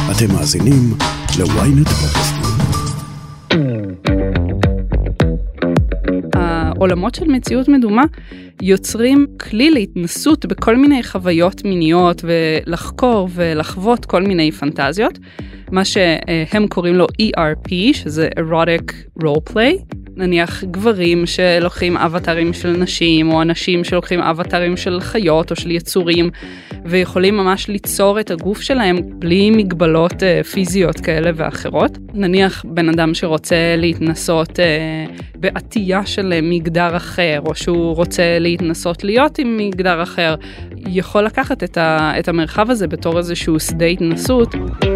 אתם מאזינים ל-ynet פודקאסט. העולמות של מציאות מדומה יוצרים כלי להתנסות בכל מיני חוויות מיניות ולחקור ולחוות כל מיני פנטזיות, מה שהם קוראים לו ERP, שזה Erotic Role Play. נניח גברים שלוקחים אבטרים של נשים, או אנשים שלוקחים אבטרים של חיות או של יצורים, ויכולים ממש ליצור את הגוף שלהם בלי מגבלות פיזיות כאלה ואחרות. נניח בן אדם שרוצה להתנסות בעטייה של מגדר אחר, או שהוא רוצה להתנסות להיות עם מגדר אחר, יכול לקחת את המרחב הזה בתור איזשהו שדה התנסות.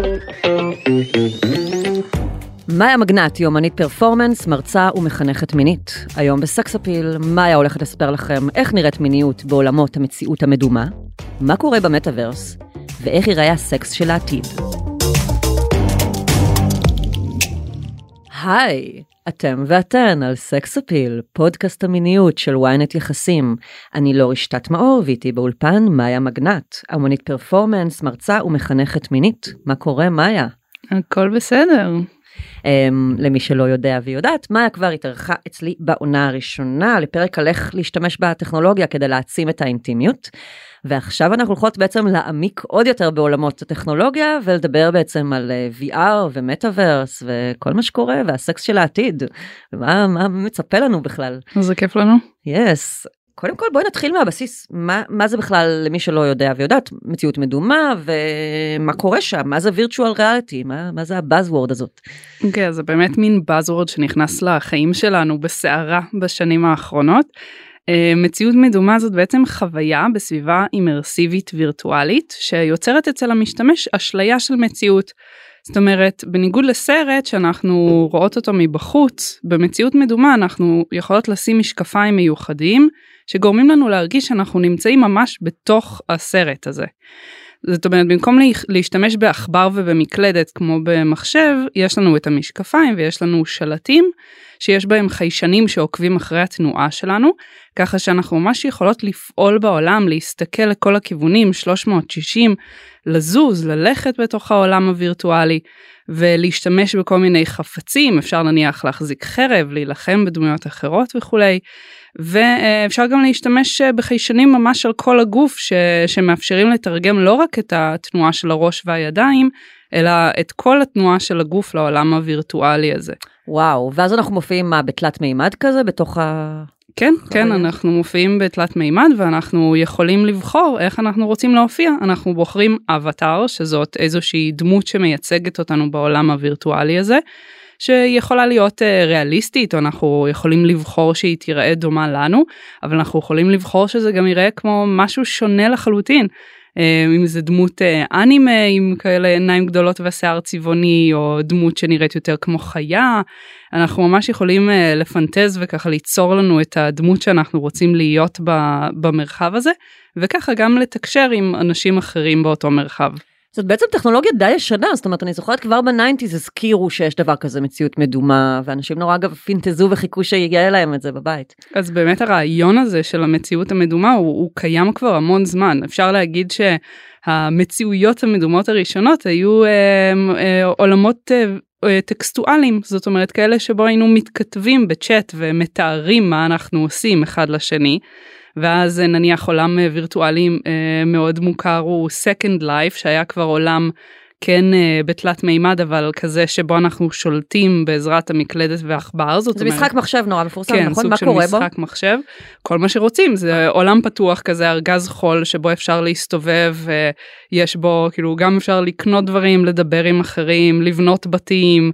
מאיה מגנט, יומנית פרפורמנס, מרצה ומחנכת מינית. היום בסקס אפיל, מאיה הולכת לספר לכם איך נראית מיניות בעולמות המציאות המדומה, מה קורה במטאברס, ואיך ייראה הסקס של העתיד. היי, אתם ואתן על סקס אפיל, פודקאסט המיניות של ynet יחסים. אני לא רשתת מאור, ואיתי באולפן מאיה מגנט, יומנית פרפורמנס, מרצה ומחנכת מינית. מה קורה, מאיה? הכל בסדר. למי שלא יודע ויודעת, מאיה כבר התארחה אצלי בעונה הראשונה, לפרק על איך להשתמש בטכנולוגיה כדי להעצים את האינטימיות, ועכשיו אנחנו הולכות בעצם להעמיק עוד יותר בעולמות הטכנולוגיה, ולדבר בעצם על VR ומטאברס, וכל מה שקורה, והסקס של העתיד, ומה מצפה לנו בכלל. זה כיף לנו. Yes. קודם כל בואי נתחיל מהבסיס, מה זה בכלל למי שלא יודע ויודעת, מציאות מדומה ומה קורה שם, מה זה virtual reality, מה זה הבאזוורד הזאת? אוקיי, זה באמת מין באזוורד שנכנס לחיים שלנו בסערה בשנים האחרונות. מציאות מדומה זאת בעצם חוויה בסביבה אימרסיבית וירטואלית, שיוצרת אצל המשתמש אשליה של מציאות. זאת אומרת, בניגוד לסרט שאנחנו רואות אותו מבחוץ, במציאות מדומה אנחנו יכולות לשים משקפיים מיוחדים, שגורמים לנו להרגיש שאנחנו נמצאים ממש בתוך הסרט הזה. זאת אומרת, במקום להשתמש בעכבר ובמקלדת כמו במחשב, יש לנו את המשקפיים ויש לנו שלטים, שיש בהם חיישנים שעוקבים אחרי התנועה שלנו, ככה שאנחנו ממש יכולות לפעול בעולם, להסתכל לכל הכיוונים, 360, לזוז, ללכת בתוך העולם הווירטואלי, ולהשתמש בכל מיני חפצים, אפשר נניח להחזיק חרב, להילחם בדמויות אחרות וכולי, ואפשר גם להשתמש בחיישנים ממש על כל הגוף, שמאפשרים לתרגם לא רק את התנועה של הראש והידיים, אלא את כל התנועה של הגוף לעולם הווירטואלי הזה. וואו, ואז אנחנו מופיעים מה, בתלת מימד כזה, בתוך ה... כן, כן, אנחנו מופיעים בתלת מימד, ואנחנו יכולים לבחור איך אנחנו רוצים להופיע. אנחנו בוחרים אבטר, שזאת איזושהי דמות שמייצגת אותנו בעולם הווירטואלי הזה, שיכולה להיות ריאליסטית, או אנחנו יכולים לבחור שהיא תיראה דומה לנו, אבל אנחנו יכולים לבחור שזה גם יראה כמו משהו שונה לחלוטין. אם זה דמות אנימה עם כאלה עיניים גדולות ושיער צבעוני, או דמות שנראית יותר כמו חיה, אנחנו ממש יכולים לפנטז וככה ליצור לנו את הדמות שאנחנו רוצים להיות במרחב הזה, וככה גם לתקשר עם אנשים אחרים באותו מרחב. זאת בעצם טכנולוגיה די ישנה, זאת אומרת, אני זוכרת כבר ב-90s הזכירו שיש דבר כזה מציאות מדומה, ואנשים נורא אגב פינטזו וחיכו שיגיע להם את זה בבית. אז באמת הרעיון הזה של המציאות המדומה הוא קיים כבר המון זמן. אפשר להגיד שהמציאויות המדומות הראשונות היו עולמות טקסטואליים, זאת אומרת כאלה שבו היינו מתכתבים בצ'אט ומתארים מה אנחנו עושים אחד לשני, ואז נניח עולם וירטואלי מאוד מוכר הוא Second Life, שהיה כבר עולם כן בתלת מימד, אבל כזה שבו אנחנו שולטים בעזרת המקלדת והעכבר. זה משחק מחשב נורא מפורסם, כן, נכון? מה קורה בו? כן, סוג של משחק מחשב. כל מה שרוצים, זה עולם פתוח כזה, ארגז חול, שבו אפשר להסתובב, ויש בו, כאילו, גם אפשר לקנות דברים, לדבר עם אחרים, לבנות בתים,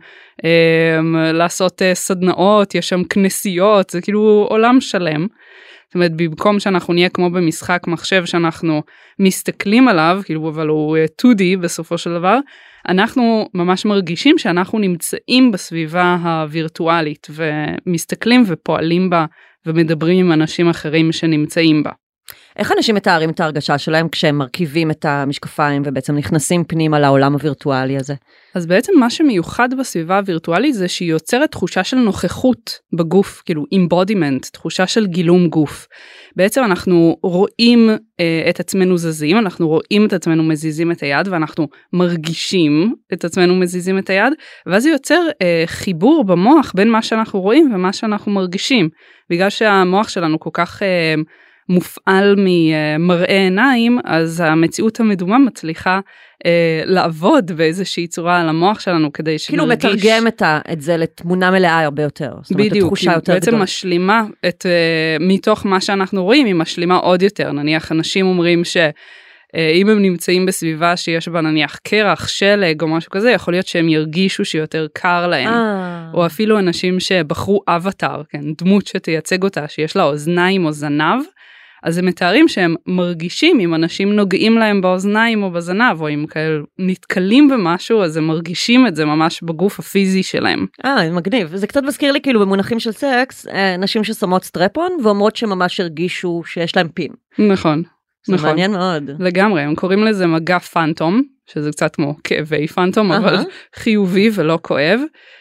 לעשות סדנאות, יש שם כנסיות, זה כאילו עולם שלם. זאת אומרת, במקום שאנחנו נהיה כמו במשחק מחשב שאנחנו מסתכלים עליו, כאילו, אבל הוא 2D בסופו של דבר, אנחנו ממש מרגישים שאנחנו נמצאים בסביבה הווירטואלית, ומסתכלים ופועלים בה, ומדברים עם אנשים אחרים שנמצאים בה. איך אנשים מתארים את ההרגשה שלהם כשהם מרכיבים את המשקפיים ובעצם נכנסים פנימה לעולם הווירטואלי הזה? אז בעצם מה שמיוחד בסביבה הווירטואלית זה שהיא יוצרת תחושה של נוכחות בגוף, כאילו embodiment, תחושה של גילום גוף. בעצם אנחנו רואים את עצמנו זזים, אנחנו רואים את עצמנו מזיזים את היד, ואנחנו מרגישים את עצמנו מזיזים את היד, ואז זה יוצר חיבור במוח בין מה שאנחנו רואים ומה שאנחנו מרגישים. בגלל שהמוח שלנו כל כך מופעל ממראה עיניים, אז המציאות המדומה מצליחה לעבוד באיזושהי צורה על המוח שלנו כדי שנרגיש. כאילו מתרגם את זה לתמונה מלאה הרבה יותר. בדיוק, היא בעצם משלימה מתוך מה שאנחנו רואים, היא משלימה עוד יותר. נניח אנשים אומרים שאם הם נמצאים בסביבה שיש בה נניח קרח, שלג או משהו כזה, יכול להיות שהם ירגישו שיותר קר להם. או אפילו אנשים שבחרו אבטר, כן, דמות שתייצג אותה, שיש לה אוזניים או זנב, אז הם מתארים שהם מרגישים, אם אנשים נוגעים להם באוזניים או בזנב, או אם כאלה נתקלים במשהו, אז הם מרגישים את זה ממש בגוף הפיזי שלהם. מגניב. זה קצת מזכיר לי כאילו במונחים של סקס, נשים ששמות סטרפון, ואומרות שממש הרגישו שיש להם פין. נכון. זה מעניין מאוד. לגמרי, הם קוראים לזה מגע פנטום, שזה קצת כמו כאבי פנטום, אבל חיובי ולא כואב,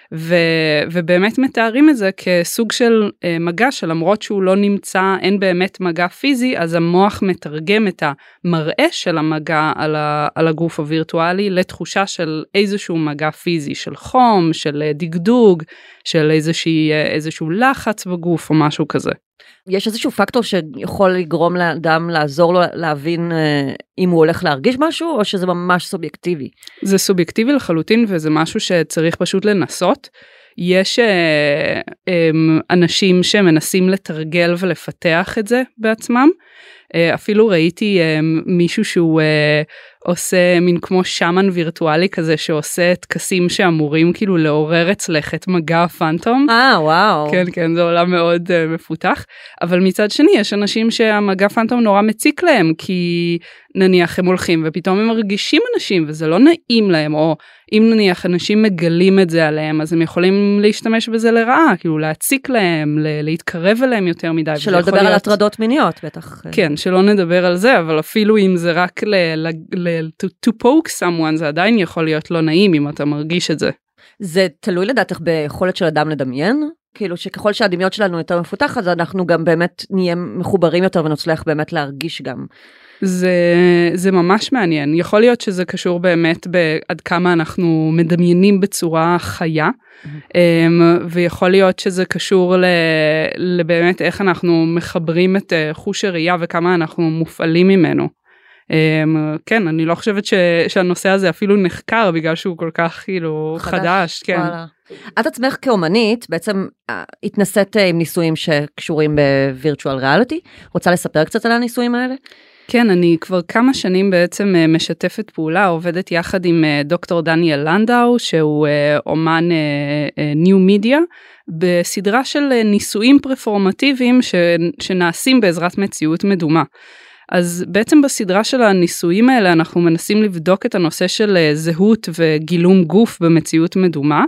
ובאמת מתארים את זה כסוג של מגע שלמרות שהוא לא נמצא, אין באמת מגע פיזי, אז המוח מתרגם את המראה של המגע על הגוף הווירטואלי לתחושה של איזשהו מגע פיזי, של חום, של דגדוג, של איזשהו לחץ בגוף או משהו כזה. יש איזשהו פקטור שיכול לגרום לאדם לעזור לו להבין אם הוא הולך להרגיש משהו, או שזה ממש סובייקטיבי? זה סובייקטיבי לחלוטין, וזה משהו שצריך פשוט לנסות. יש אנשים שמנסים לתרגל ולפתח את זה בעצמם. אפילו ראיתי מישהו שהוא עושה מין כמו שמן וירטואלי כזה, שעושה טקסים שאמורים כאילו לעורר אצלך את מגע הפנטום. וואו. כן, כן, זה עולם מאוד מפותח. אבל מצד שני, יש אנשים שהמגע פנטום נורא מציק להם, כי נניח הם הולכים ופתאום הם מרגישים אנשים, וזה לא נעים להם, או אם נניח אנשים מגלים את זה עליהם, אז הם יכולים להשתמש בזה לרעה, כאילו להציק להם, להתקרב אליהם יותר מדי. שלא לדבר על הטרדות מיניות, בטח. כן, שלא נדבר על זה, אבל אפילו אם זה רק to poke someone, זה עדיין יכול להיות לא נעים אם אתה מרגיש את זה. זה תלוי לדעתך ביכולת של אדם לדמיין? כאילו שככל שהדמיון שלנו יותר מפותח, אז אנחנו גם באמת נהיה מחוברים יותר ונצליח באמת להרגיש גם. זה ממש מעניין. יכול להיות שזה קשור באמת עד כמה אנחנו מדמיינים בצורה חיה, ויכול להיות שזה קשור לבאמת איך אנחנו מחברים את חוש הראייה וכמה אנחנו מופעלים ממנו. כן, אני לא חושבת שהנושא הזה אפילו נחקר בגלל שהוא כל כך כאילו חדש. כן. את עצמך כאומנית בעצם התנסית עם ניסויים שקשורים בווירטואל ריאליטי. רוצה לספר קצת על הניסויים האלה? כן, אני כבר כמה שנים בעצם משתפת פעולה, עובדת יחד עם דוקטור דניאל לנדאו, שהוא אומן ניו מידיה, בסדרה של ניסויים פרפורמטיביים שנעשים בעזרת מציאות מדומה. אז בעצם בסדרה של הניסויים האלה אנחנו מנסים לבדוק את הנושא של זהות וגילום גוף במציאות מדומה.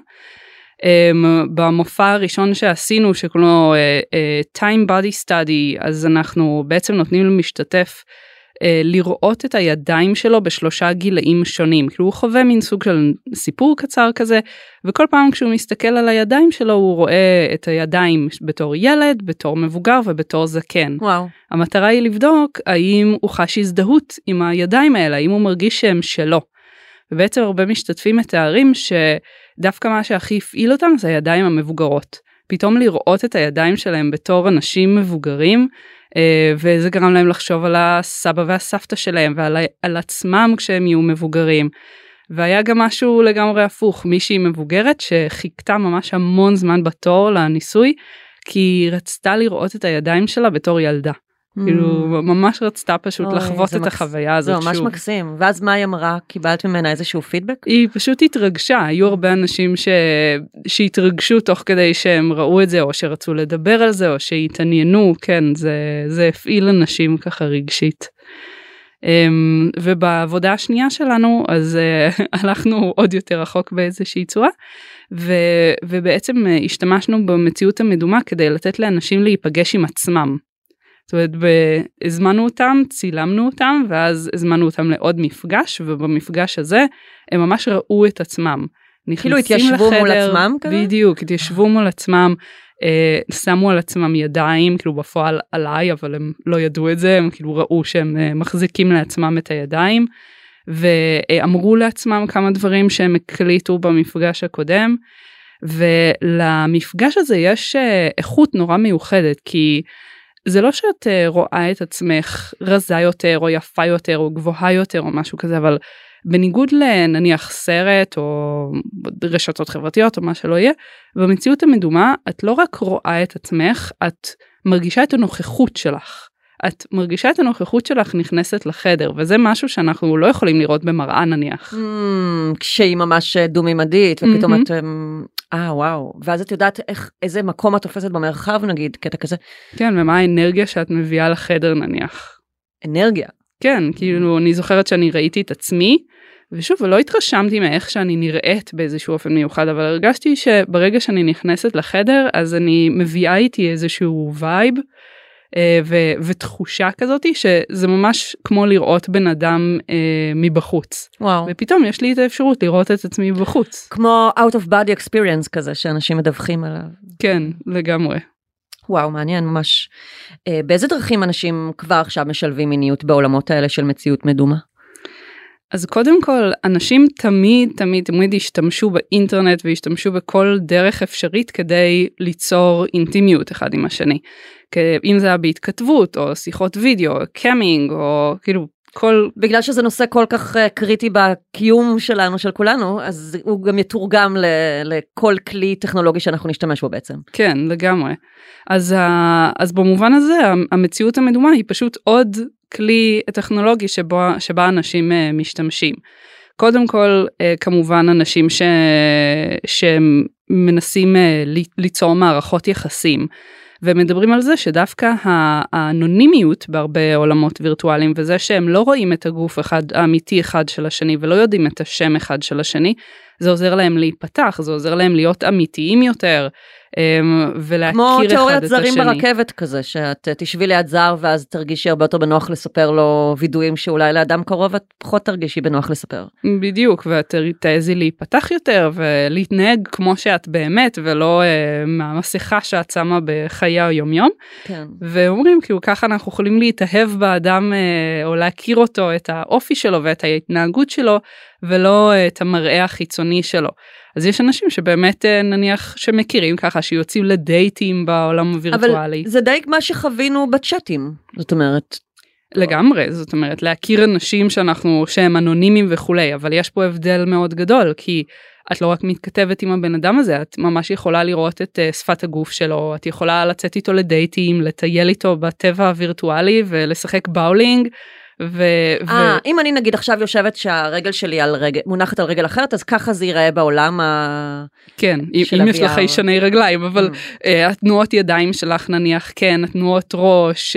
במופע הראשון שעשינו שקוראים Time Body Study, אז אנחנו בעצם נותנים למשתתף לראות את הידיים שלו בשלושה גילאים שונים, כאילו הוא חווה מין סוג של סיפור קצר כזה, וכל פעם כשהוא מסתכל על הידיים שלו הוא רואה את הידיים בתור ילד, בתור מבוגר ובתור זקן. וואו. המטרה היא לבדוק האם הוא חש הזדהות עם הידיים האלה, האם הוא מרגיש שהם שלו. ובעצם הרבה משתתפים מתארים שדווקא מה שהכי הפעיל אותם זה הידיים המבוגרות. פתאום לראות את הידיים שלהם בתור אנשים מבוגרים, וזה גרם להם לחשוב על הסבא והסבתא שלהם ועל עצמם כשהם יהיו מבוגרים. והיה גם משהו לגמרי הפוך, מישהי מבוגרת שחיכתה ממש המון זמן בתור לניסוי, כי היא רצתה לראות את הידיים שלה בתור ילדה. כאילו ממש רצתה פשוט לחוות את החוויה הזאת שוב. זה ממש מקסים. ואז מה היא אמרה? קיבלת ממנה איזשהו פידבק? היא פשוט התרגשה. היו הרבה אנשים שהתרגשו תוך כדי שהם ראו את זה, או שרצו לדבר על זה, או שהתעניינו. כן, זה הפעיל אנשים ככה רגשית. ובעבודה השנייה שלנו, אז הלכנו עוד יותר רחוק באיזושהי צורה, ובעצם השתמשנו במציאות המדומה כדי לתת לאנשים להיפגש עם עצמם. זאת אומרת, הזמנו אותם, צילמנו אותם, ואז הזמנו אותם לעוד מפגש, ובמפגש הזה הם ממש ראו את עצמם. כאילו התיישבו מול עצמם כזה? בדיוק, התיישבו מול עצמם, שמו על עצמם ידיים, כאילו בפועל עליי, אבל הם לא ידעו את זה, הם כאילו ראו שהם מחזיקים לעצמם את הידיים, ואמרו לעצמם כמה דברים שהם הקליטו במפגש הקודם, ולמפגש הזה יש איכות נורא מיוחדת, כי זה לא שאת רואה את עצמך רזה יותר, או יפה יותר, או גבוהה יותר, או משהו כזה, אבל בניגוד לנניח סרט, או רשתות חברתיות, או מה שלא יהיה, במציאות המדומה, את לא רק רואה את עצמך, את מרגישה את הנוכחות שלך. את מרגישה את הנוכחות שלך נכנסת לחדר, וזה משהו שאנחנו לא יכולים לראות במראה נניח. כשהיא ממש דו-מימדית, ופתאום את... וואו. ואז את יודעת איזה מקום את תופסת במרחב, נגיד, קטע כזה. כן, ומה האנרגיה שאת מביאה לחדר נניח. אנרגיה? כן, כאילו אני זוכרת שאני ראיתי את עצמי, ושוב, לא התרשמתי מאיך שאני נראית באיזשהו אופן מיוחד, אבל הרגשתי שברגע שאני נכנסת לחדר, אז אני מביאה איתי איזשהו וייב, ותחושה כזאת שזה ממש כמו לראות בן אדם מבחוץ. וואו. ופתאום יש לי את האפשרות לראות את עצמי בחוץ. כמו out of body experience כזה שאנשים מדווחים עליו. כן, לגמרי. וואו, מעניין ממש. באיזה דרכים אנשים כבר עכשיו משלבים מיניות בעולמות האלה של מציאות מדומה? אז קודם כל, אנשים תמיד השתמשו באינטרנט והשתמשו בכל דרך אפשרית כדי ליצור אינטימיות אחד עם השני. אם זה היה בהתכתבות, או שיחות וידאו, קאמינג, או כאילו כל... בגלל שזה נושא כל כך קריטי בקיום שלנו, של כולנו, אז הוא גם יתורגם לכל כלי טכנולוגי שאנחנו נשתמש בו בעצם. כן, לגמרי. אז במובן הזה, המציאות המדומה היא פשוט עוד כלי טכנולוגי שבה אנשים משתמשים. קודם כל, כמובן אנשים שמנסים ליצור מערכות יחסים, ומדברים על זה שדווקא האנונימיות בהרבה עולמות וירטואליים, וזה שהם לא רואים את הגוף האמיתי אחד של השני, ולא יודעים את השם אחד של השני, זה עוזר להם להיפתח, זה עוזר להם להיות אמיתיים יותר, ולהכיר אחד את השני. כמו תיאוריית זרים ברכבת כזה, שאת תשבי ליד זר, ואז תרגישי הרבה יותר בנוח לספר לו וידועים שאולי לאדם קרוב, את פחות תרגישי בנוח לספר. בדיוק, ואת תעזי להיפתח יותר, ולהתנהג כמו שאת באמת, ולא מהמסכה שאת שמה בחיי היומיום. כן. ואומרים, כאילו, ככה אנחנו יכולים להתאהב באדם, או להכיר אותו, את האופי שלו, ואת ההתנהגות שלו, ולא את המראה החיצוני שלו. אז יש אנשים שבאמת נניח שמכירים ככה, שיוצאים לדייטים בעולם הווירטואלי. אבל זה די מה שחווינו בצ'אטים, זאת אומרת. לגמרי, זאת אומרת, להכיר אנשים שהם אנונימיים וכולי, אבל יש פה הבדל מאוד גדול, כי את לא רק מתכתבת עם הבן אדם הזה, את ממש יכולה לראות את שפת הגוף שלו, את יכולה לצאת איתו לדייטים, לטייל איתו בטבע הווירטואלי ולשחק באולינג, אם אני נגיד עכשיו יושבת שהרגל שלי מונחת על רגל אחרת, אז ככה זה ייראה בעולם כן, אם יש לך ישני רגליים, אבל התנועות ידיים שלך נניח, כן, התנועות ראש,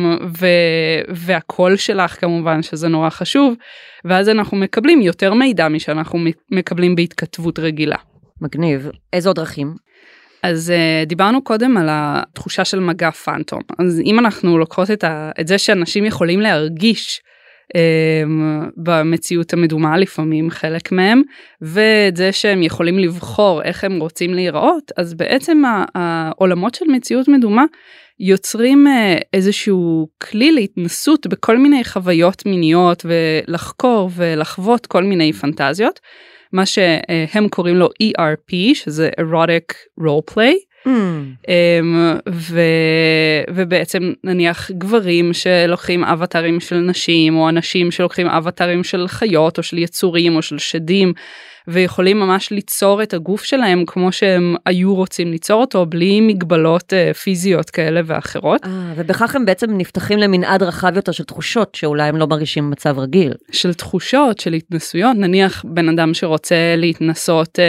והקול שלך כמובן שזה נורא חשוב, ואז אנחנו מקבלים יותר מידע משאנחנו מקבלים בהתכתבות רגילה. מגניב. איזה עוד דרכים? אז דיברנו קודם על התחושה של מגע פנטום. אז אם אנחנו לוקחות את זה שאנשים יכולים להרגיש במציאות המדומה, לפעמים חלק מהם, ואת זה שהם יכולים לבחור איך הם רוצים להיראות, אז בעצם העולמות של מציאות מדומה יוצרים איזשהו כלי להתנסות בכל מיני חוויות מיניות, ולחקור ולחוות כל מיני פנטזיות, מה שהם קוראים לו ERP, שזה Erotic Role Play, ובעצם נניח גברים שלוקחים אבטרים של נשים, או אנשים שלוקחים אבטרים של חיות, או של יצורים, או של שדים, ויכולים ממש ליצור את הגוף שלהם כמו שהם היו רוצים ליצור אותו, בלי מגבלות פיזיות כאלה ואחרות. ובכך הם בעצם נפתחים למנעד רחב יותר של תחושות, שאולי הם לא מרגישים מצב רגיל. של תחושות, של התנסויות, נניח בן אדם שרוצה להתנסות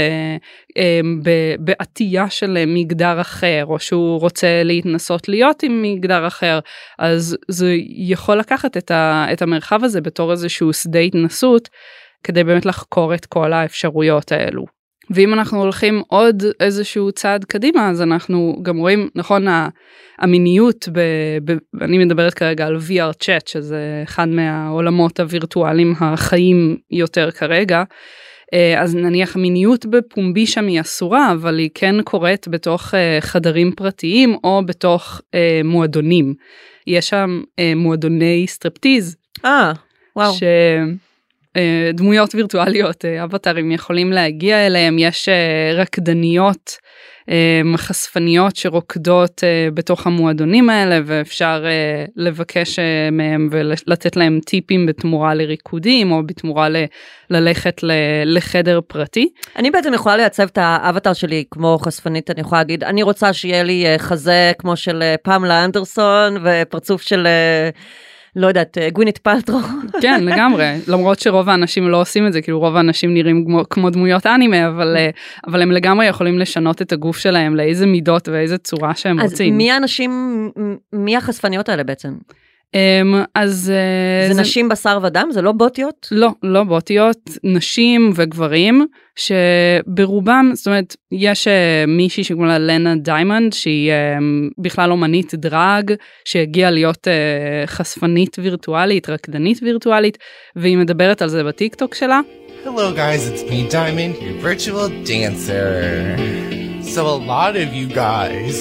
בעטייה של מגדר אחר, או שהוא רוצה להתנסות להיות עם מגדר אחר, אז זה יכול לקחת את המרחב הזה בתור איזשהו שדה התנסות, כדי באמת לחקור את כל האפשרויות האלו. ואם אנחנו הולכים עוד איזשהו צעד קדימה, אז אנחנו גם רואים, נכון, המיניות, אני מדברת כרגע על VR chat, שזה אחד מהעולמות הווירטואליים החיים יותר כרגע, אז נניח המיניות בפומבי שם היא אסורה, אבל היא כן קורית בתוך חדרים פרטיים, או בתוך מועדונים. יש שם מועדוני סטרפטיז. וואו. דמויות וירטואליות, אבטרים יכולים להגיע אליהם, יש רקדניות, חשפניות שרוקדות בתוך המועדונים האלה, ואפשר לבקש מהם ולתת להם טיפים בתמורה לריקודים, או בתמורה ללכת לחדר פרטי. אני בעצם יכולה לייצב את האבטר שלי כמו חשפנית, אני יכולה להגיד, אני רוצה שיהיה לי חזה כמו של פמלה אנדרסון, ופרצוף של... לא יודעת, גווינית פלטרו. כן, לגמרי. למרות שרוב האנשים לא עושים את זה, כאילו רוב האנשים נראים כמו דמויות אנימה, אבל הם לגמרי יכולים לשנות את הגוף שלהם לאיזה מידות ואיזה צורה שהם רוצים. אז מי האנשים, מי החשפניות האלה בעצם? אז... זה נשים בשר ודם? זה לא בוטיות? לא, לא בוטיות, נשים וגברים, שברובם, זאת אומרת, יש מישהי שקוראים לה לנה דיימונד, שהיא בכלל אומנית דרג, שהגיעה להיות חשפנית וירטואלית, רקדנית וירטואלית, והיא מדברת על זה בטיקטוק שלה. Hello guys, it's me, Diamond, your virtual dancer. So a lot of you guys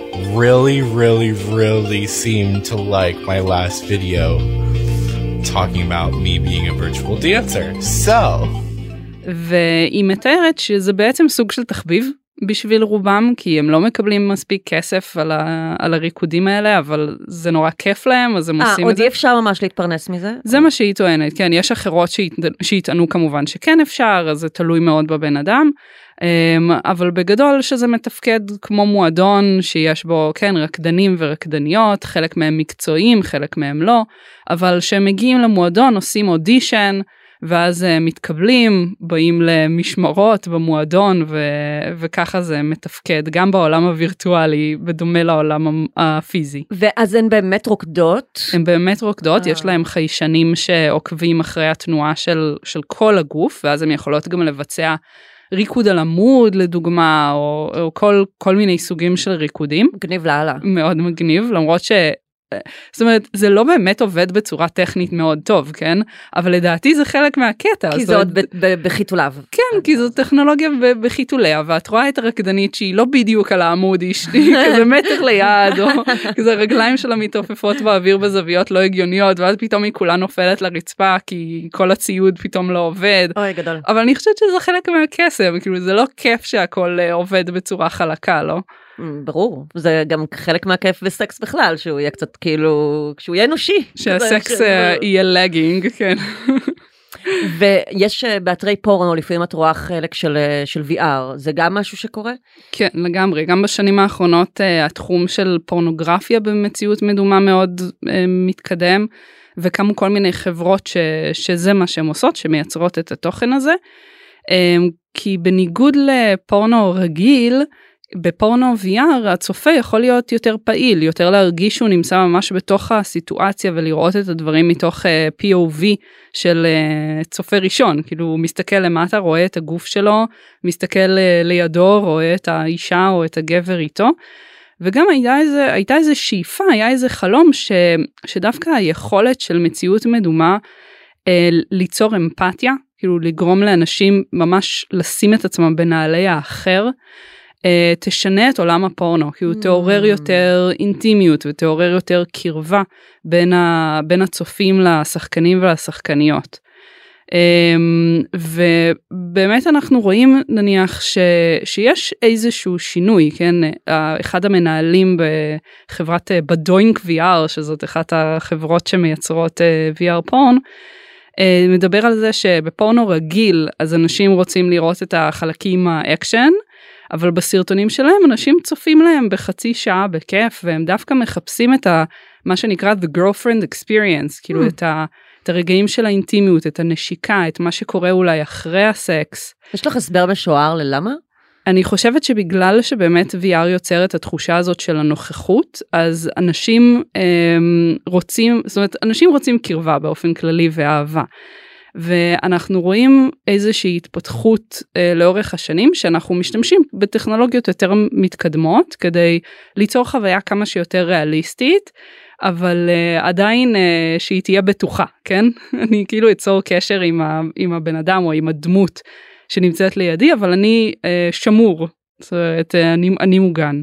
really seem to like my last video talking about me being a virtual dancer. So... והיא מתארת שזה בעצם סוג של תחביב בשביל רובם, כי הם לא מקבלים מספיק כסף על הריקודים האלה, אבל זה נורא כיף להם, אז הם עושים את זה. עוד אי אפשר ממש להתפרנס מזה? זה מה שהיא טוענת, כן, יש אחרות שיטענו כמובן שכן אפשר, אז זה תלוי מאוד בבן אדם, אבל בגדול שזה מתפקד כמו מועדון שיש בו, כן, רקדנים ורקדניות, חלק מהם מקצועיים, חלק מהם לא, אבל שהם מגיעים למועדון, עושים אודישן, ואז מתקבלים, באים למשמרות במועדון, וככה זה מתפקד, גם בעולם הווירטואלי, בדומה לעולם הפיזי. ואז הן באמת רוקדות? הן באמת רוקדות, יש להם חיישנים שעוקבים אחרי התנועה של כל הגוף, ואז הן יכולות גם לבצע ריקוד על עמוד, לדוגמה, או כל מיני סוגים של ריקודים. מגניב להלאה. מאוד מגניב, למרות זאת אומרת, זה לא באמת עובד בצורה טכנית מאוד טוב, כן? אבל לדעתי זה חלק מהקטע. כי זה עוד בחיתוליו. כן, כי זו טכנולוגיה בחיתוליה, ואת רואה את הרקדנית שהיא לא בדיוק על העמוד, היא כזה מטר ליד, או כזה הרגליים שלה מתעופפות באוויר בזוויות לא הגיוניות, ואז פתאום היא כולה נופלת לרצפה, כי כל הציוד פתאום לא עובד. אוי, גדול. אבל אני חושבת שזה חלק מהקסם, כאילו זה לא כיף שהכל עובד בצורה חלקה, לא? ברור, זה גם חלק מהכיף בסקס בכלל, שהוא יהיה קצת כאילו, שהוא יהיה אנושי. שהסקס יהיה לגינג, כן. ויש באתרי פורנו, לפעמים את רואה חלק של VR, זה גם משהו שקורה? כן, לגמרי, גם בשנים האחרונות התחום של פורנוגרפיה במציאות מדומה מאוד מתקדם, וקמו כל מיני חברות שזה מה שהן עושות, שמייצרות את התוכן הזה, כי בניגוד לפורנו רגיל, בפורנו VR הצופה יכול להיות יותר פעיל, יותר להרגיש שהוא נמצא ממש בתוך הסיטואציה ולראות את הדברים מתוך POV של צופה ראשון, כאילו הוא מסתכל למטה, רואה את הגוף שלו, מסתכל לידו, רואה את האישה או את הגבר איתו, וגם הייתה איזה שאיפה, היה איזה חלום שדווקא היכולת של מציאות מדומה ליצור אמפתיה, כאילו לגרום לאנשים ממש לשים את עצמם בנעלי האחר, תשנה את עולם הפורנו, כי הוא תעורר יותר אינטימיות ותעורר יותר קרבה בין הצופים לשחקנים ולשחקניות. ובאמת אנחנו רואים נניח שיש איזשהו שינוי, כן? אחד המנהלים בחברת בדוינק VR, שזאת אחת החברות שמייצרות VR פורן, מדבר על זה שבפורנו רגיל אז אנשים רוצים לראות את החלקים האקשן, אבל בסרטונים שלהם אנשים צופים להם בחצי שעה בכיף, והם דווקא מחפשים את מה שנקרא the girlfriend experience, כאילו את הרגעים של האינטימיות, את הנשיקה, את מה שקורה אולי אחרי הסקס. יש לך הסבר משוער ללמה? אני חושבת שבגלל שבאמת VR יוצר את התחושה הזאת של הנוכחות, אז אנשים רוצים, זאת אומרת, אנשים רוצים קרבה באופן כללי ואהבה. ואנחנו רואים איזושהי התפתחות לאורך השנים, שאנחנו משתמשים בטכנולוגיות יותר מתקדמות, כדי ליצור חוויה כמה שיותר ריאליסטית, אבל עדיין שהיא תהיה בטוחה, כן? אני כאילו אצור קשר עם הבן אדם או עם הדמות שנמצאת לידי, אבל אני שמור, זאת אומרת, אני מוגן.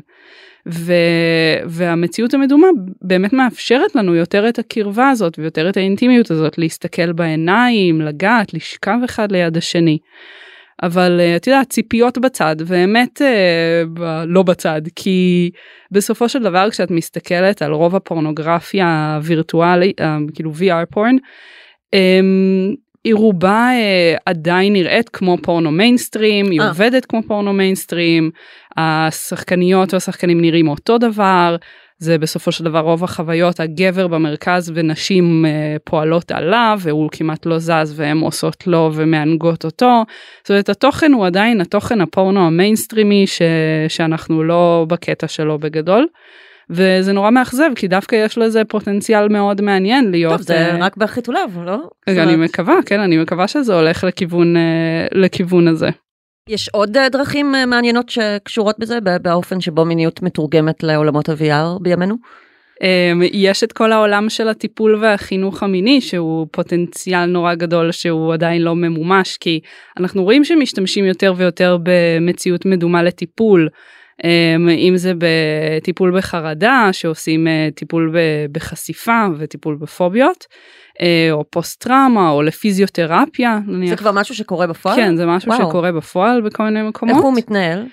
והמציאות המדומה באמת מאפשרת לנו יותר את הקרבה הזאת ויותר את האינטימיות הזאת, להסתכל בעיניים, לגעת, לשכב אחד ליד השני. אבל אתה יודע, ציפיות בצד, באמת לא בצד, כי בסופו של דבר כשאת מסתכלת על רוב הפורנוגרפיה הווירטואלית, כאילו VR porn, היא רובה עדיין נראית כמו פורנו מיינסטרים, היא עובדת כמו פורנו מיינסטרים, השחקניות והשחקנים נראים אותו דבר, זה בסופו של דבר רוב החוויות, הגבר במרכז ונשים פועלות עליו, והוא כמעט לא זז והן עושות לו ומענגות אותו, זאת אומרת התוכן הוא עדיין התוכן הפורנו המיינסטרימי שאנחנו לא בקטע שלו בגדול, וזה נורא מאכזב, כי דווקא יש לזה פוטנציאל מאוד מעניין להיות... טוב, זה רק בחיתוליו, לא? אני מקווה, כן, אני מקווה שזה הולך לכיוון הזה. יש עוד דרכים מעניינות שקשורות בזה, באופן שבו מיניות מתורגמת לעולמות ה-VR בימינו? יש את כל העולם של הטיפול והחינוך המיני, שהוא פוטנציאל נורא גדול, שהוא עדיין לא ממומש, כי אנחנו רואים שמשתמשים יותר ויותר במציאות מדומה לטיפול, אם זה בטיפול בחרדה, שעושים טיפול בחשיפה וטיפול בפוביות, או פוסט-טראומה, או לפיזיותרפיה. זה כבר משהו שקורה בפועל? כן, זה משהו שקורה בפועל בכל מיני מקומות. איך הוא מתנהל?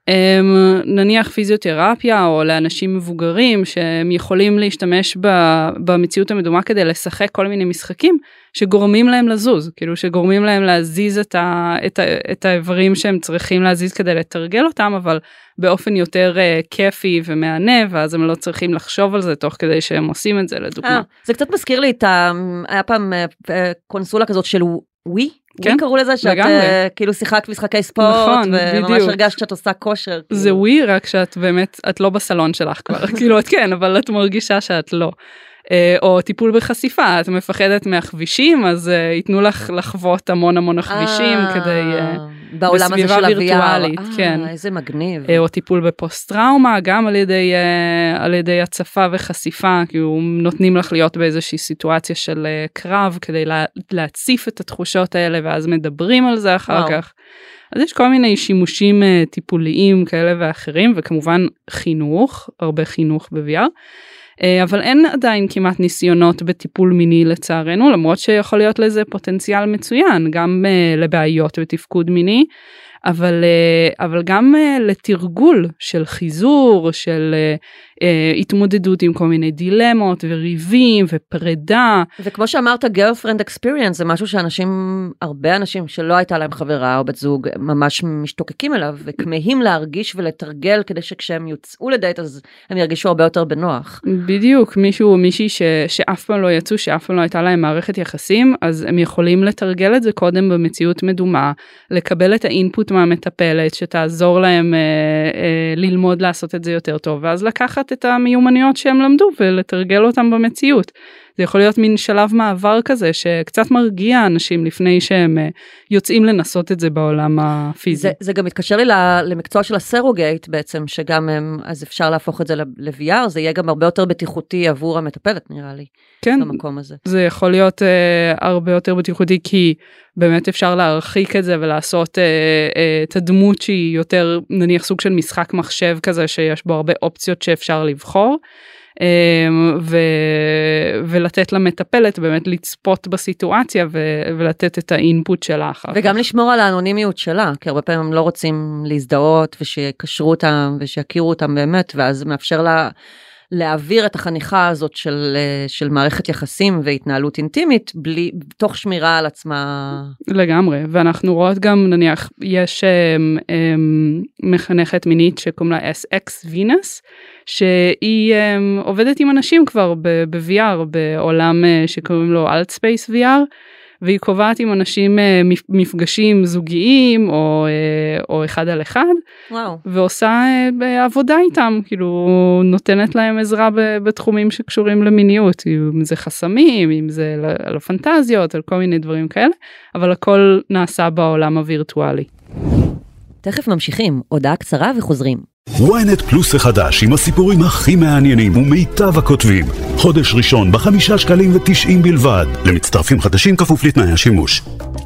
נניח פיזיותרפיה, או לאנשים מבוגרים, שהם יכולים להשתמש במציאות המדומה כדי לשחק כל מיני משחקים, שגורמים להם לזוז, כאילו שגורמים להם להזיז את האיברים שהם צריכים להזיז כדי לתרגל אותם, אבל באופן יותר כיפי ומענה, ואז הם לא צריכים לחשוב על זה תוך כדי שהם עושים את זה, לדוגמה. זה קצת מזכיר לי היה פעם קונסולה כזאת של ווי? כן, קראו לזה שאת כאילו שיחקת משחקי ספורט, וממש הרגשת שאת עושה כושר. זה ווי, רק שאת באמת, את לא בסלון שלך כבר, כאילו את כן, אבל את מרגישה שאת לא. או טיפול בחשיפה, את מפחדת מהכבישים, אז ייתנו לך לחוות המון הכבישים כדי... בעולם הזה של וירטואלית, כן. איזה מגניב. או טיפול בפוסט-טראומה, גם על ידי הצפה וחשיפה, כאילו נותנים לך להיות באיזושהי סיטואציה של קרב, כדי להציף את התחושות האלה, ואז מדברים על זה אחר כך. אז יש כל מיני שימושים טיפוליים כאלה ואחרים, וכמובן חינוך, הרבה חינוך ב-VR. אבל אין עדיין כמעט ניסיונות בטיפול מיני לצערנו, למרות שיכול להיות לזה פוטנציאל מצוין, גם לבעיות בתפקוד מיני, אבל גם לתרגול של חיזור, של התמודדות עם כל מיני דילמות וריבים ופרידה. וכמו שאמרת, girlfriend experience זה משהו הרבה אנשים שלא הייתה להם חברה או בת זוג, ממש משתוקקים אליו, וכמהים להרגיש ולתרגל, כדי שכשהם יוצאו לדייט, אז הם ירגישו הרבה יותר בנוח. בדיוק, מישהו או מישהי שאף פעם לא יצאו, שאף פעם לא הייתה להם מערכת יחסים, אז הם יכולים לתרגל את זה קודם במציאות מדומה, לקבל את האינפוט מהמטפלת, שתעזור להם ללמוד לעשות את זה יותר טוב, ואז לקחת את המיומנויות שהם למדו ולתרגל אותם במציאות. זה יכול להיות מין שלב מעבר כזה שקצת מרגיע אנשים לפני שהם יוצאים לנסות את זה בעולם הפיזי. זה גם מתקשר לי למקצוע של הסרוגייט בעצם, שגם אז אפשר להפוך את זה ל-VR, זה יהיה גם הרבה יותר בטיחותי עבור המטפלת נראה לי. כן, במקום הזה. זה יכול להיות הרבה יותר בטיחותי, כי באמת אפשר להרחיק את זה ולעשות את הדמות שהיא יותר נניח סוג של משחק מחשב כזה, שיש בו הרבה אופציות שאפשר לבחור. ולתת למטפלת באמת לצפות בסיטואציה ולתת את האינפוט שלה אחר כך. וגם לשמור על האנונימיות שלה, כי הרבה פעמים הם לא רוצים להזדהות ושיקשרו אותם ושיכירו אותם באמת, ואז זה מאפשר לה להעביר את החניכה הזאת של מערכת יחסים והתנהלות אינטימית, תוך שמירה על עצמה. לגמרי, ואנחנו רואות גם, נניח, יש מחנכת מינית שקוראים לה SX Venus, שהיא עובדת עם אנשים כבר ב-VR, בעולם שקוראים לו Altspace VR, והיא קובעת עם אנשים מפגשים זוגיים או אחד על אחד, וואו. ועושה עבודה איתם, כאילו נותנת להם עזרה בתחומים שקשורים למיניות, אם זה חסמים, אם זה על הפנטזיות, על כל מיני דברים כאלה, אבל הכל נעשה בעולם הווירטואלי. תכף ממשיכים, הודעה קצרה וחוזרים. ynet פלוס החדש עם הסיפורים הכי מעניינים ומיטב הכותבים. חודש ראשון ב5.90 שקלים בלבד. למצטרפים חדשים כפוף לתנאי השימוש.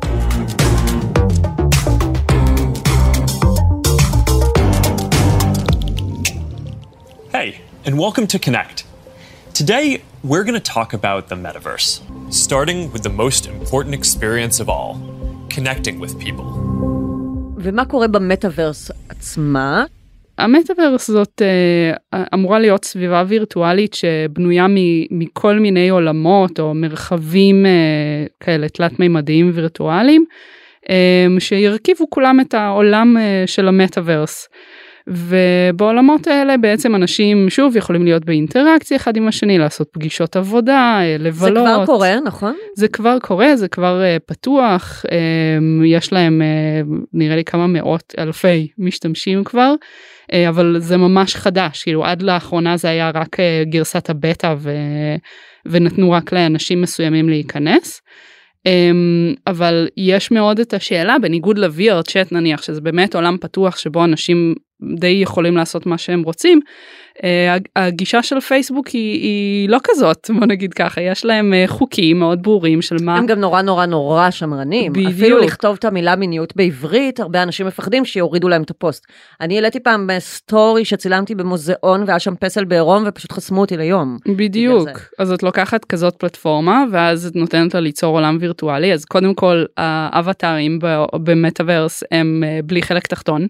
Hey, and welcome to Connect. Today, we're going to talk about the metaverse, starting with the most important experience of all, connecting with people. ומה קורה במטאברס עצמה? המטאברס זאת אמורה להיות סביבה וירטואלית שבנויה מכל מיני עולמות או מרחבים כאלה תלת-מימדיים וירטואליים, שירכיבו כולם את העולם של המטאברס. ובעולמות האלה בעצם אנשים שוב יכולים להיות באינטראקציה אחד עם השני, לעשות פגישות עבודה, לבלות. זה כבר קורה, נכון? זה כבר קורה, זה כבר פתוח, יש להם נראה לי כמה מאות אלפי משתמשים כבר, אבל זה ממש חדש, כאילו עד לאחרונה זה היה רק גרסת הבטא ונתנו רק לאנשים מסוימים להיכנס. אבל יש מאוד את השאלה, בניגוד ל-VR chat נניח, שזה באמת עולם פתוח שבו אנשים די יכולים לעשות מה שהם רוצים, הגישה של פייסבוק היא לא כזאת, בוא נגיד ככה, יש להם חוקים מאוד ברורים של מה... הם גם נורא שמרנים, בדיוק. אפילו לכתוב את המילה מיניות בעברית, הרבה אנשים מפחדים שיורידו להם את הפוסט. אני העליתי פעם בסטורי שצילמתי במוזיאון, והיה שם פסל בעירום, ופשוט חסמו אותי ליום. בדיוק, אז את לוקחת כזאת פלטפורמה, ואז את נותנת לה ליצור עולם וירטואלי, אז קודם כל, האבטרים במטאברס הם בלי חלק תחתון,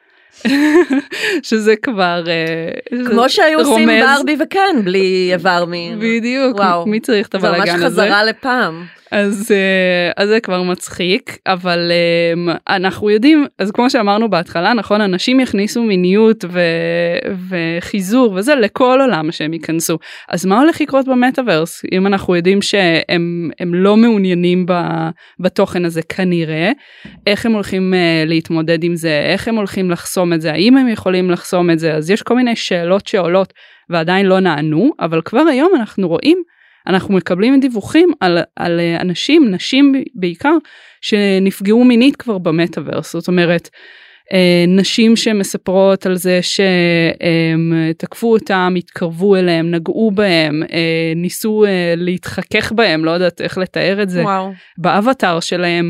שזה כבר כמו שהיו עושים ברבי וכן, בלי איבר מין. בדיוק, מי צריך את הבלגן הזה? זה ממש חזרה לפעם. אז זה כבר מצחיק, אבל אנחנו יודעים, אז כמו שאמרנו בהתחלה, נכון, אנשים יכניסו מיניות וחיזור וזה לכל עולם שהם ייכנסו. אז מה הולך לקרות במטאברס? אם אנחנו יודעים שהם לא מעוניינים בתוכן הזה כנראה, איך הם הולכים להתמודד עם זה, איך הם הולכים לחסום את זה, האם הם יכולים לחסום את זה, אז יש כל מיני שאלות שעולות ועדיין לא נענו, אבל כבר היום אנחנו רואים, אנחנו מקבלים דיווחים על אנשים, נשים בעיקר, שנפגעו מינית כבר במטאברס. זאת אומרת, נשים שמספרות על זה שתקפו אותם, התקרבו אליהם, נגעו בהם, ניסו להתחכך בהם, לא יודעת איך לתאר את זה. וואו. באבטר שלהם,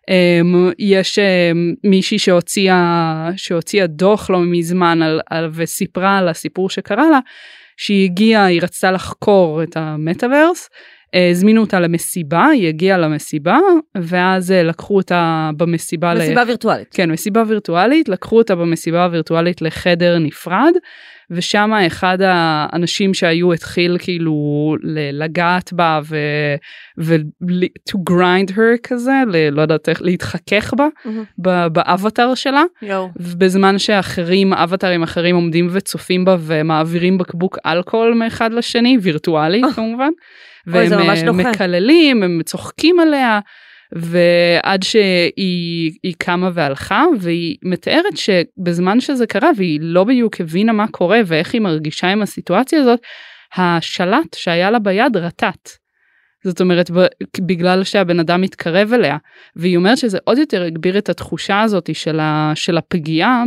יש מישהי שהוציאה דוח לא מזמן וסיפרה על הסיפור שקרה לה, שהיא הגיעה, היא רצתה לחקור את המטאברס, הזמינו אותה למסיבה, היא הגיעה למסיבה, ואז לקחו אותה במסיבה... מסיבה וירטואלית. כן, מסיבה וירטואלית, לקחו אותה במסיבה הווירטואלית לחדר נפרד, ושם אחד האנשים שהיו התחיל כאילו לגעת בה to grind her כזה, לא יודעת איך, להתחכך בה, באבטר שלה, ובזמן שאחרים, אבטרים אחרים עומדים וצופים בה ומעבירים בקבוק אלכוהול מאחד לשני, וירטואלי כמובן, והם מקללים, הם צוחקים עליה, ועד שהיא קמה והלכה, והיא מתארת שבזמן שזה קרה, והיא לא בדיוק הבינה מה קורה, ואיך היא מרגישה עם הסיטואציה הזאת, השלט שהיה לה ביד רטט. זאת אומרת, בגלל שהבן אדם מתקרב אליה, והיא אומרת שזה עוד יותר הגביר את התחושה הזאת של הפגיעה,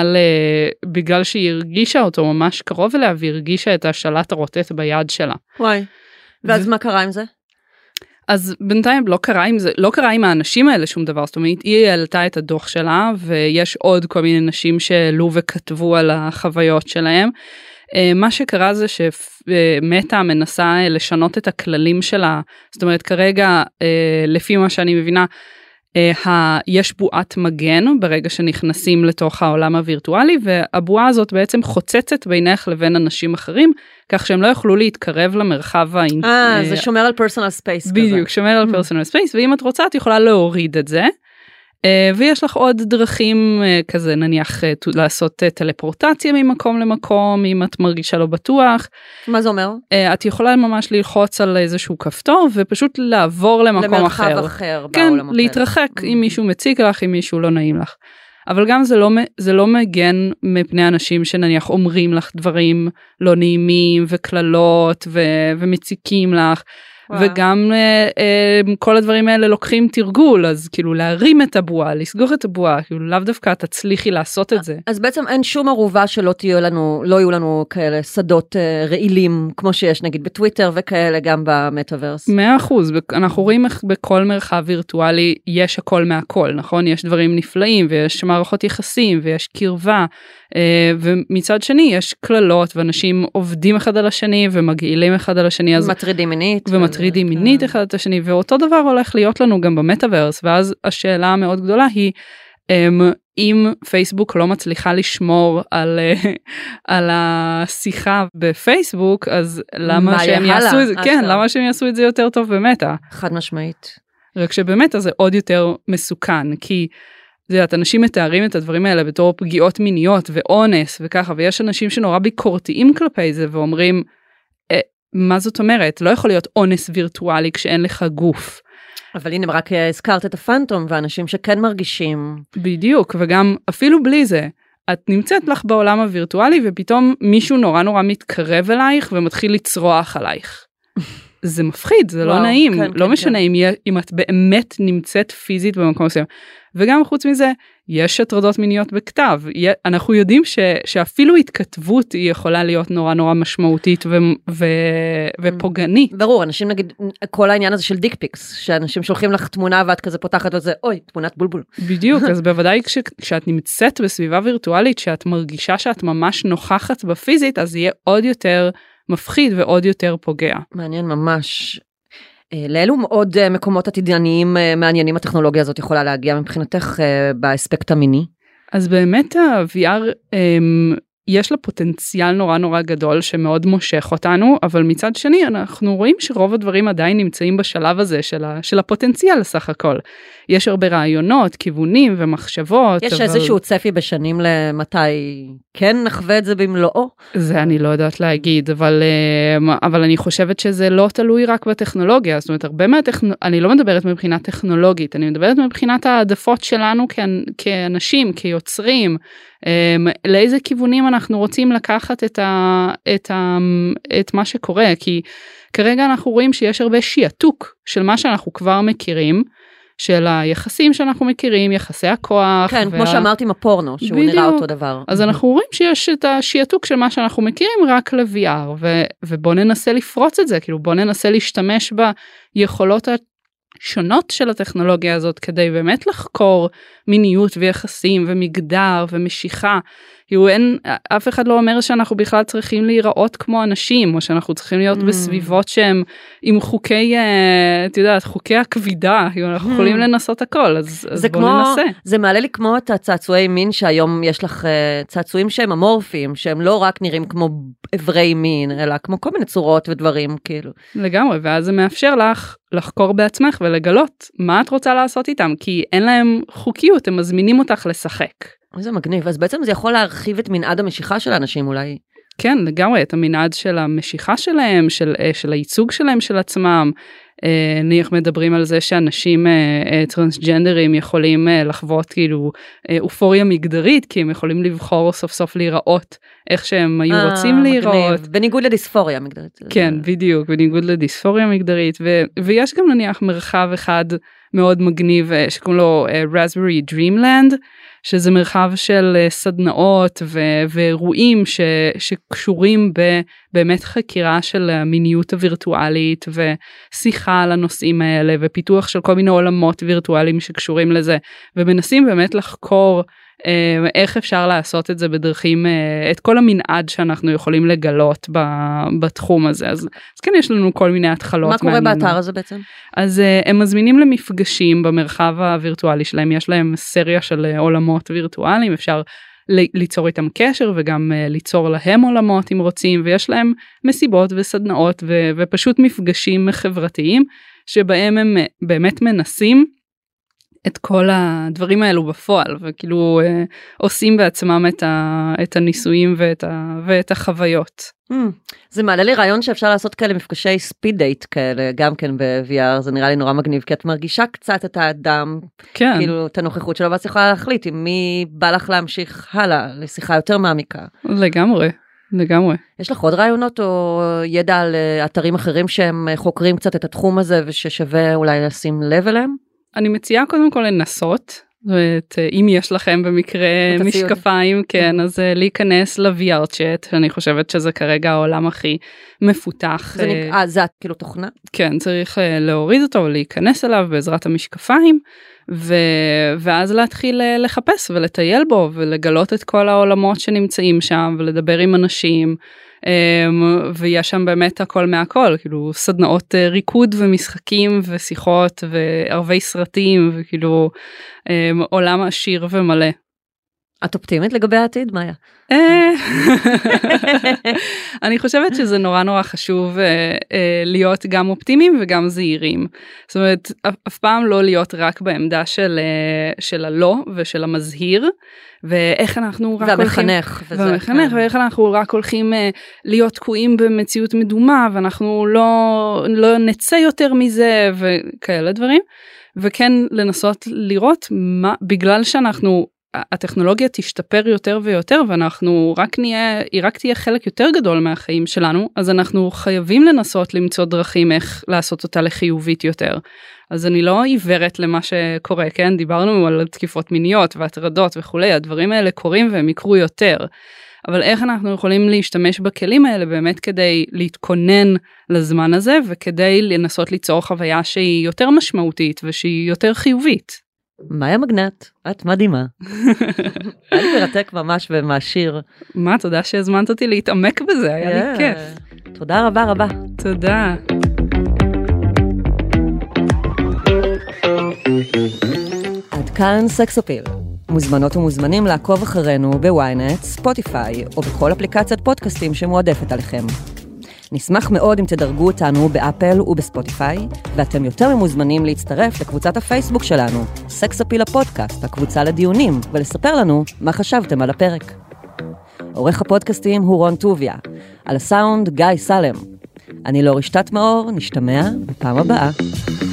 בגלל שהיא הרגישה אותו ממש קרוב אליה, והיא הרגישה את השלט הרוטט ביד שלה. וואי, ואז מה קרה עם זה? אז בינתיים לא קרה עם האנשים האלה שום דבר, זאת אומרת, היא העלתה את הדוח שלה, ויש עוד כל מיני נשים שעלו וכתבו על החוויות שלהם. מה שקרה זה שמטה מנסה לשנות את הכללים שלה, זאת אומרת, כרגע, לפי מה שאני מבינה, יש בועת מגן ברגע שנכנסים לתוך העולם הווירטואלי, והבועה הזאת בעצם חוצצת בינך לבין אנשים אחרים, כך שהם לא יוכלו להתקרב למרחב זה שומר על פרסונל ספייס. בדיוק, שומר על פרסונל ספייס, ואם את רוצה את יכולה להוריד את זה, ויש לך עוד דרכים כזה, נניח לעשות טלפורטציה ממקום למקום, אם את מרגישה לא בטוח. מה זה אומר? את יכולה ממש ללחוץ על איזשהו כפתור, ופשוט לעבור למקום אחר. למרחב אחר כן, בעולם אחר. להתרחק אם מישהו מציק לך, אם מישהו לא נעים לך. אבל גם זה לא מגן מפני אנשים שנניח אומרים לך דברים לא נעימים וכללות ומציקים לך. וגם כל הדברים האלה לוקחים תרגול, אז כאילו להרים את הבועה, לסגור את הבועה, כאילו לאו דווקא תצליחי לעשות את זה. אז בעצם אין שום ערובה שלא יהיו לנו כאלה שדות רעילים, כמו שיש נגיד בטוויטר וכאלה גם במטאברס. 100%, אנחנו רואים איך בכל מרחב וירטואלי יש הכל מהכל, נכון? יש דברים נפלאים ויש מערכות יחסים ויש קרבה, ומצד שני יש כללות ואנשים עובדים אחד על השני ומגעילים אחד על השני. מטרידים מינית. ומטרידים מינית אחד את השני, ואותו דבר הולך להיות לנו גם במטאברס, ואז השאלה המאוד גדולה היא, אם פייסבוק לא מצליחה לשמור על השיחה בפייסבוק, אז למה שהם יעשו את זה? כן, למה שהם יעשו את זה יותר טוב במטה? חד משמעית. רק שבמטה זה עוד יותר מסוכן, כי אנשים מתארים את הדברים האלה בתור פגיעות מיניות ואונס וככה, ויש אנשים שנורא ביקורתיים כלפי זה ואומרים, מה זאת אומרת? לא יכול להיות אונס וירטואלי כשאין לך גוף. אבל הנה, רק הזכרת את הפנטום ואנשים שכן מרגישים. בדיוק, וגם אפילו בלי זה, את נמצאת לך בעולם הווירטואלי ופתאום מישהו נורא נורא מתקרב אלייך ומתחיל לצרוח עלייך. זה מפחיד, זה לא נעים, לא משנה אם את באמת נמצאת פיזית במקום מסוים. וגם חוץ מזה, יש הטרדות מיניות בכתב. אנחנו יודעים שאפילו התכתבות היא יכולה להיות נורא נורא משמעותית ופוגענית. ברור, אנשים נגיד, כל העניין הזה של דיקפיקס, שאנשים שולחים לך תמונה ואת כזה פותחת וזה, אוי, תמונת בולבול. בדיוק, אז בוודאי כשאת נמצאת בסביבה וירטואלית, שאת מרגישה שאת ממש נוכחת בפיזית, אז יהיה עוד יותר מפחיד ועוד יותר פוגע. מעניין ממש. לאלו עוד מקומות עתידניים מעניינים הטכנולוגיה הזאת יכולה להגיע מבחינתך באספקט המיני? אז באמת ה-VR יש לה פוטנציאל נורא נורא גדול שמאוד מושך אותנו, אבל מצד שני אנחנו רואים שרוב הדברים עדיין נמצאים בשלב הזה של הפוטנציאל סך הכל. יש הרבה רעיונות, כיוונים ומחשבות. יש איזשהו צפי בשנים למתי כן נחווה את זה במלואו? זה אני לא יודעת להגיד, אבל אני חושבת שזה לא תלוי רק בטכנולוגיה, זאת אומרת הרבה אני לא מדברת מבחינה טכנולוגית, אני מדברת מבחינת העדפות שלנו כאנשים, כיוצרים, לאיזה כיוונים אנחנו רוצים לקחת את מה שקורה, כי כרגע אנחנו רואים שיש הרבה שיעתוק של מה שאנחנו כבר מכירים, של היחסים שאנחנו מכירים, יחסי הכוח. כן, כמו שאמרתי עם הפורנו, שהוא נראה אותו דבר. אז אנחנו רואים שיש את השיעתוק של מה שאנחנו מכירים רק ל-VR, ובוא ננסה לפרוץ את זה, כאילו בוא ננסה להשתמש ביכולות שונות של הטכנולוגיה הזאת, כדי באמת לחקור מיניות ויחסים ומגדר ומשיכה. אף אחד לא אומר שאנחנו בכלל צריכים להיראות כמו אנשים, או שאנחנו צריכים להיות בסביבות שהם עם חוקי, את יודעת, חוקי הכבידה, אנחנו יכולים לנסות הכל, אז בואו ננסה. זה מעלה לי כמו את הצעצועי מין, שהיום יש לך צעצועים שהם אמורפיים, שהם לא רק נראים כמו אברי מין, אלא כמו כל מיני צורות ודברים, כאילו. לגמרי, ואז זה מאפשר לך לחקור בעצמך ולגלות מה את רוצה לעשות איתם, כי אין להם חוקיות, הם מזמינים אותך לשחק. זה מגניב, אז בעצם זה יכול להרחיב את מנעד המשיכה של האנשים אולי. כן, לגמרי, את המנעד של המשיכה שלהם, של הייצוג שלהם של עצמם. נניח מדברים על זה שאנשים טרנסג'נדרים יכולים לחוות כאילו אופוריה מגדרית, כי הם יכולים לבחור סוף סוף להיראות איך שהם היו רוצים להיראות. בניגוד לדיספוריה מגדרית. כן, בדיוק, בניגוד לדיספוריה מגדרית, ויש גם נניח מרחב אחד מאוד מגניב שקוראים לו Raspberry Dreamland, שזה מרחב של סדנאות ואירועים שקשורים באמת חקירה של המיניות הווירטואלית ושיחה על הנושאים האלה ופיתוח של כל מיני עולמות וירטואליים שקשורים לזה, ומנסים באמת לחקור איך אפשר לעשות את זה בדרכים, את כל המנעד שאנחנו יכולים לגלות בתחום הזה. אז כן, יש לנו כל מיני התחלות. מה קורה באתר הזה בעצם? אז הם מזמינים למפגשים במרחב הווירטואלי שלהם, יש להם סריה של עולמות וירטואליים, אפשר ליצור איתם קשר וגם ליצור להם עולמות אם רוצים, ויש להם מסיבות וסדנאות ופשוט מפגשים חברתיים, שבהם הם באמת מנסים את כל הדברים האלו בפועל, וכאילו עושים בעצמם את הניסויים ואת החוויות. זה מעלה לי רעיון שאפשר לעשות כאלה מפגשי ספיד דייט כאלה, גם כן ב-VR, זה נראה לי נורא מגניב, כי את מרגישה קצת את האדם, כן. כאילו את הנוכחות שלו, ואת יכולה להחליט עם מי בא לך להמשיך הלאה, לשיחה יותר מעמיקה. לגמרי. יש לך עוד רעיונות או ידע על אתרים אחרים שהם חוקרים קצת את התחום הזה, וששווה אולי לשים לב אליהם? אני מציעה קודם כל לנסות, אם יש לכם במקרה משקפיים, כן, אז להיכנס ל-VR chat, שאני חושבת שזה כרגע העולם הכי מפותח. זה כאילו תוכנה? כן, צריך להוריד אותו ולהיכנס אליו בעזרת המשקפיים, ואז להתחיל לחפש ולטייל בו, ולגלות את כל העולמות שנמצאים שם, ולדבר עם אנשים, ויש שם באמת הכל מהכל, כאילו סדנאות ריקוד ומשחקים ושיחות וערבי סרטים, וכאילו עולם עשיר ומלא. את אופטימית לגבי העתיד, מאיה? אני חושבת שזה נורא נורא חשוב להיות גם אופטימיים וגם זהירים. זאת אומרת, אף פעם לא להיות רק בעמדה של הלא ושל המזהיר, ואיך אנחנו רק והמחנך. ואיך אנחנו רק הולכים להיות תקועים במציאות מדומה, ואנחנו לא נצא יותר מזה, וכאלה דברים. וכן לנסות לראות מה, בגלל הטכנולוגיה תשתפר יותר ויותר, היא רק תהיה חלק יותר גדול מהחיים שלנו, אז אנחנו חייבים לנסות למצוא דרכים איך לעשות אותה לחיובית יותר. אז אני לא עיוורת למה שקורה, כן? דיברנו על תקיפות מיניות והטרדות וכולי, הדברים האלה קורים והם יקרו יותר. אבל איך אנחנו יכולים להשתמש בכלים האלה באמת כדי להתכונן לזמן הזה, וכדי לנסות ליצור חוויה שהיא יותר משמעותית ושהיא יותר חיובית. מאיה מגנט, את מדהימה. היה לי מרתק ממש ומעשיר. מה, תודה שהזמנת אותי להתעמק בזה, היה לי כיף. תודה רבה רבה. תודה. עד כאן סקסאפיל. מוזמנות ומוזמנים לעקוב אחרינו בוויינט, ספוטיפיי או בכל אפליקציית פודקאסטים שמועדפת עליכם. נשמח מאוד אם תדרגו אותנו באפל ובספוטיפיי, ואתם יותר ממוזמנים להצטרף לקבוצת הפייסבוק שלנו, סקסאפיל הפודקאסט, הקבוצה לדיונים, ולספר לנו מה חשבתם על הפרק. עורך הפודקאסטים הוא רון טוביה, על הסאונד גיא סלם. אני לא רשתת מאור, נשתמע בפעם הבאה.